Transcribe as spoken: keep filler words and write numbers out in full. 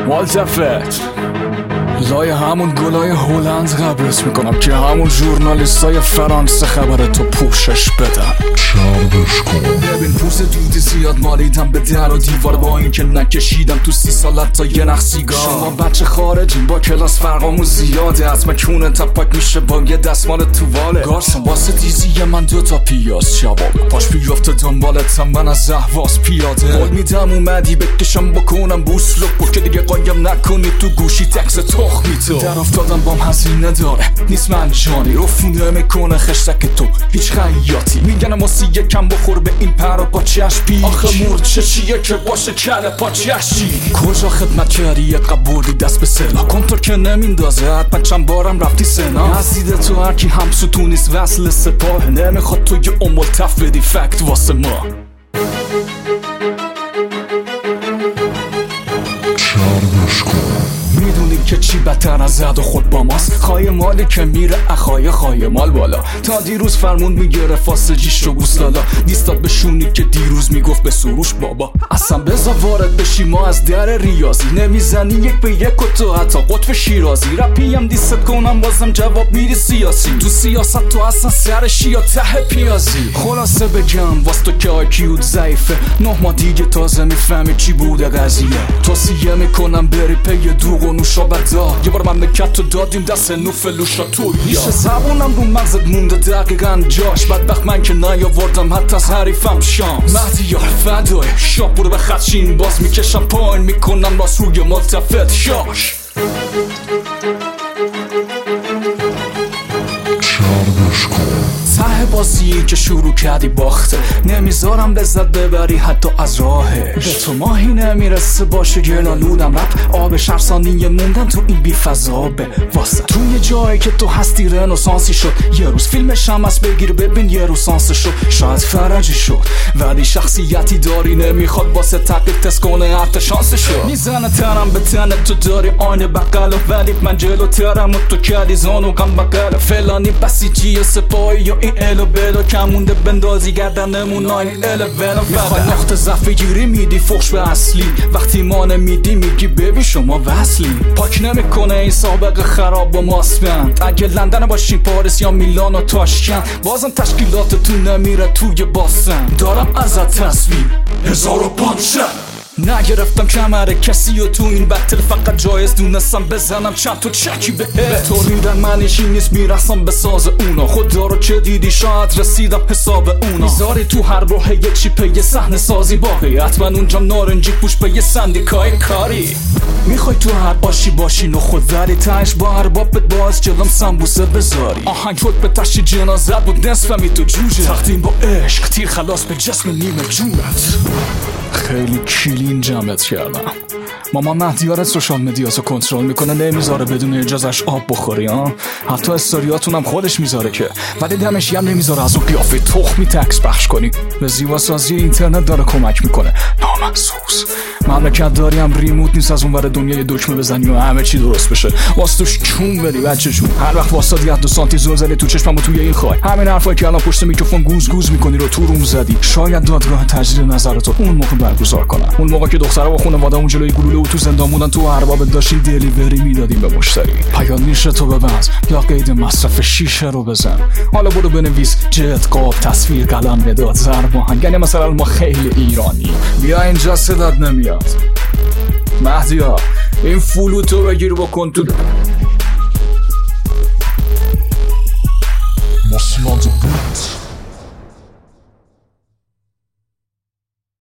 والتفت لای همون گلای هلند قبلت میکنم که همون ژورنالیستای فرانسه خبر تو پوشش بدن. شربش کن. ببین پوست دودی زیاد مالیدم به در و دیوار، با اینکه نکشیدم تو سی سالت تا یه نخ سیگار. شما بچه خارجین با کلاس فرقامون زیاده، حتما کونه تپک میشه با یه دستمال توواله. گارسون واسه دیزی من دوتا پیاز شباب پاش بیافته دنبالتم، من از اهواز پیاده. قول میدم اومدی بکشم بکنم بوس لپو که دیگه قایم نکنی تو گوشی تکس تخمی تو. در افتادم بام هزینه داره نیست من جانی، رفونه میکنه خشتک تو هیچ خیاطی. میگنم واسه یکم بخور به این پر و پاچش پیچ. آخه مورچه چیه که باشه کله پاچش چی؟ کجا خدمت کردی یه قبولی دست به سلا، کنتر که نمیندازه حتما چند بارم رفتی سنا. از دید تو هرکی هم ستون نیست وصل سپاه، نمیخواد تو یه امول تف بدی فکت واسه ما. شربش کن. میدونی که چی بدتر از زد و خود با ماست؟ خواهی مالی که میره اخای خواهی مال بالا. تا دیروز فرمون میگره فاسجیش رو گوسلالا، دیستاد به شونی که دیروز میگفت به سروش بابا. اصلا بزا وارد بشی ما از در ریاضی، نمیزنی یک به یک و تو حتی قطب شیرازی. رپیم دیست کنم بازم جواب میری سیاسی، تو سیاست تو اصلا سرشی یا ته پیازی. خلاصه بگم واسه تو که آیکیوت ضعیفه، نه ما دیگه تازه میفهمی چی بوده قضیه. توصیه میکنم بری پی دوغ و نوشابدا، یه بار مملکت رو دادیم دست نوفلوشا توی میشه زبونم رو مغزت مونده دقیقا جاش. بدبخت من که نیاوردم حتی از حریفم شانس. مهدی یار فدای شاپ برو به خدشین باز میکشم پایین میکنم راست روی ملتفت شاش. شربش کن. ته بازی که شروع کردی باخته، نمیذارم لذت ببری حتی از راهش. به تو ماهی نمیرسه باشه گلالودم رپ آب شرسانیه موندن تو این بی فضابه واسه. توی جایی که تو هستی رنسانسی شد، یه روز فیلمش هم از بگیر ببین یه روز سانسه شد. شاید فرجی شد ولی شخصیتی داری نمیخواد واسه تقیب تست کنه حتی شانسه شد. میزنه ترم به تنه تو داری آینه بقل، ولی من جلو ترم و تو کردی زانو غم بقل. فلانی بسیجی سپاهی و این الو بلو کمونده بندازی گردنمون ناین الوون. میخوای نقطه ضعف گیری میدی فخش به اصلی، وقتی ما نمیدی میگی ببین شما وصلی. پاک نمیکنه این سابقه خراب و ماسفند، اگه لندن باشین پاریس یا میلان و تاشکند بازم تشکیلات تو نمیره توی باستن. دارم ازت تصویر هزار و پانصد نگرفتم کمر کسی و تو این بتل، فقط جایز دونستم بزنم چند تا چکی به به تو ریدن منشی نیست میرسم به ساز اونا. خدا رو چه دیدی شاید رسیدم حساب اونا. میذاری تو هر راه یک چیپه یه صحنه سازی باقی، حتما اونجا نارنجی پوش به یه سندیکای کاری. میخوای تو هر باشی باشی نو خود ولی تنش با هر بابت باز جلوم سمبوسه بذاری. آهنگ خود به تشی جنازت بود نصفمی تو جوجه، تقدیم با عشق تیر خلاص به جسم نیمه جونت. خیلی کلین جمعت کردم. ماما مهدیار سوشال مدیاسو کنترل میکنه، نمیذاره بدون اجازش آب بخوری ها. حتی استوریاتون هم خودش میذاره که، ولی دمشی هم نمیذاره از اون قیافه تخمی تکس پخش کنی. به زیباسازی اینترنت داره کمک میکنه. نامحسوس مملکت داری هم ریموت نیست از اون ور دنیای دکمه بزنی و همه چی درست بشه. واسطوش چون بدی بچه جون، هر وقت واسطی از دو سانتی زل زدی تو چشمم و توی این خواهی. همین حرفایی که الان پشت میکروفون گوز گوز میکنی رو تو روم زدی. شاید دادگاه تجدید نظرتو اون موقع برگزار کنن، اون موقع که دخترها و خانواده‌مون جلوی گلوله و تو زندان موندن تو ارباب داشتیم دلیوری میدادیم به مشتری. پیاد نیشه تو ببند یا قید مصرف شیشه رو بزن. حالا برو بنویس جلد قاب تصویر قلم مداد ضرب آهنگ. یعنی مثلا ما خیلی ایرانی بیا اینجا صدات نمیاد. مهدیا این فلوتو بگیر بکن تو